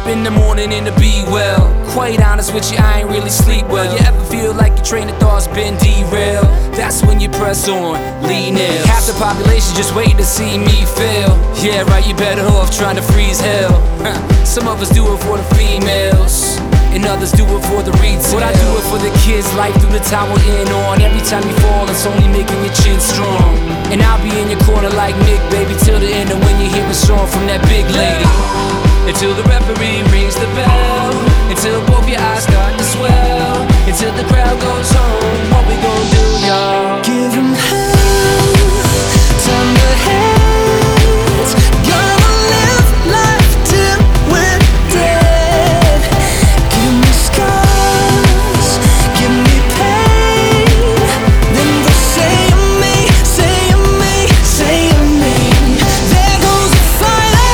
in the morning and to be well. Quite honest with you, I ain't really sleep well. You ever feel like your train of thought's been derailed? That's when you press on, lean in. Half the population just waiting to see me fail. Yeah, right, you better off trying to freeze hell. Some of us do it for the females, and others do it for the retail. But I do it for the kids, life through the time we're in on. Every time you fall, it's only making your chin strong. And I'll be in your corner like Nick, baby, till the end of when you hear a song from that big lady. Until the referee rings the bell, until both your eyes start to swell, until the crowd goes home. What we gon' do, y'all? Give 'em hell, turn the heads. Gonna live life till we're dead. Give me scars, give me pain. Then they'll say of me, say of me, say of me. There goes the fighter.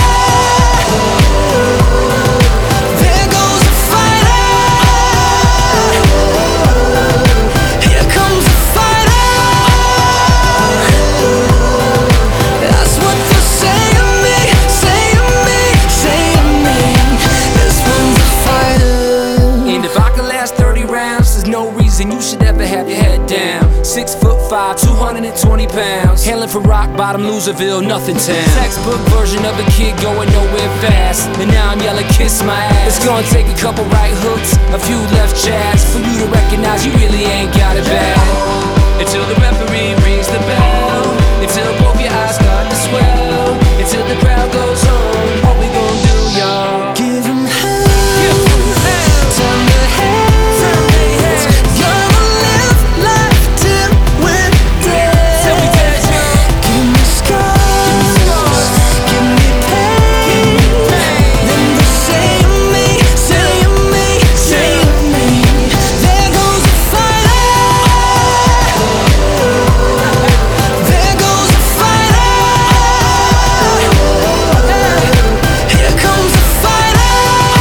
There goes the fighter. Here comes the fighter. That's what they'll say of me, say of me, say of me. This one's a fighter. And if I could last 30 rounds, there's no reason you should ever have your head down. 6'5", 220 pounds, hailing from rock bottom, Loserville, nothing town. Textbook version of a kid going nowhere fast, and now I'm yelling, kiss my ass. It's gonna take a couple right hooks, a few left jabs, for you to recognize you really ain't got it bad. Until the referee rings the bell, until both your eyes start to swell, until the crowd goes home. What we gon' do, y'all? Give 'em hell, turn the heads. Gonna live life till we're dead. Give me scars, give me pain. Then they'll say of me, say of me, say of me. There goes the fighter. There goes the fighter. Here comes the fighter.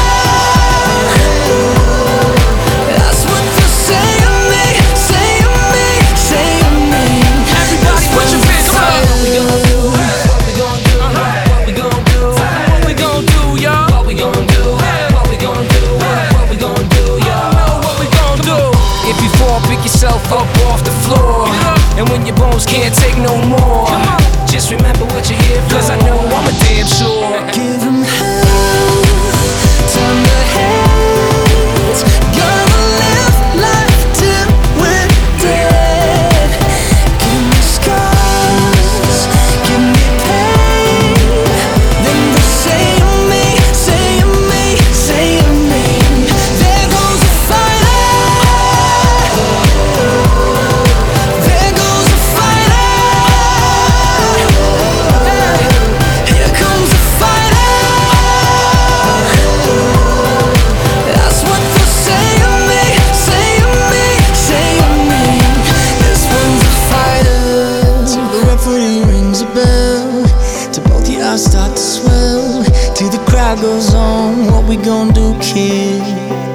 That's what they'll say of me, say of me, say of me. Everybody put your fists up. What we gon' do? What we gon' do? What we gon' do? What we gon' do, y'all? What we gon' do? What we gon' do? What we gon' do, y'all? What we gon' do? If you fall, pick yourself up off the floor. And when your bones can't take no more, just remember what you're here for. 'Cause I know I'm a damn sure. Give 'em hell, turn the heads. Gonna live life till we're dead. Give me scars, give me pain. Then they'll say of me, say of me, say of me. There goes the fighter. There goes the fighter. Here comes the fighter. That's what they'll say of me, say of me, say of me. This one's a fighter. Till the referee rings a bell, till both your eyes start to swell, till the crowd goes on. What we gon' do, kid?